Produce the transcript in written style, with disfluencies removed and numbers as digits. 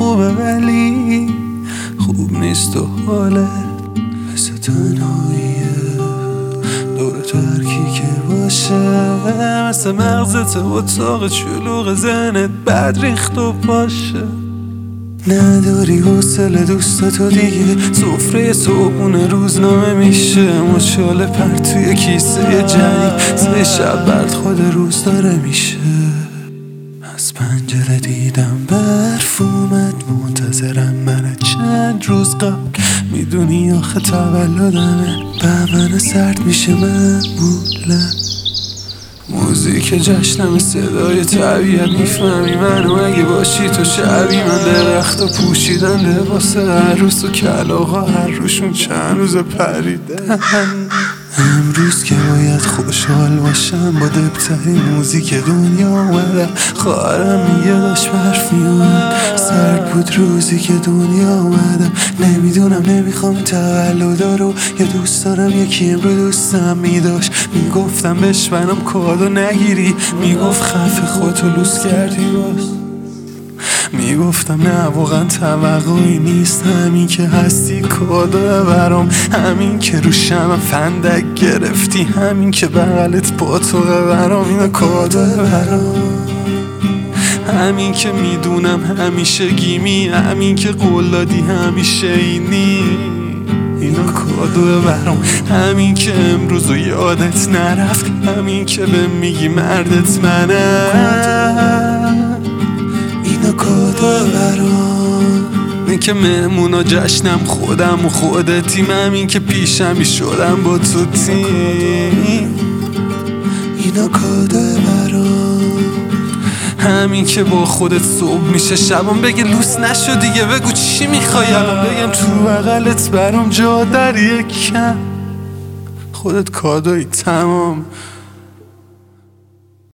خوبه ولی خوب نیست و حالت مثل تنهاییه دور ترکی که باشه مثل مغزت و اتاق شلوغ ذهنت بد ریخت و پاشه نداری حوصله دوستاتو دیگه سفره صبحونه روزنامه میشه مچاله پر توی کیسه جنگ 3 شب بعد خود روز داره میشه از پنجره دیدم برف اومد منتظرم من چند روز قبل میدونی آخه تولدمه بهمن سرد میشه معمولا موزیک جشنم صدای طبیعت میفهمی منو اگه باشی تو شبی من درخت و پوشیدن لباس عروس و کلاغا هر روشون چند روز پریدن امروز که باید خوشحال باشم با دبترین موزیک دنیا اومدم خواهرم میگه داشت برف میومد سرد بود روزی که دنیا اومدم نمیدونم نمیخوام تولدا رو یه دوست دارم یکی امرو دوستم میداشت میگفتم بشونم کادو نگیری میگفت خفه خودتو لوس کردی باز میگفتم نه واقعا توقعی نیست همین که هستی کادو برام همین که رو شمع فندک گرفتی همین که بغلت با تو برام اینو کادو برام همین که میدونم همیشه گیمی همین که قول دادی همیشه اینی اینو کادو برام همین که امروز و یادت نرفت همین که به میگی مردت منم اینو کادو برام این که مهمونا جشنم خودم و خودتیم همین که پیشمی شدم با تو تیم اینو کادو برام همین که با خودت صبح میشه شبم بگه لوس نشو دیگه بگو چی میخوای الان بگم تو بغلت برام جا در یکم خودت کادوی تمام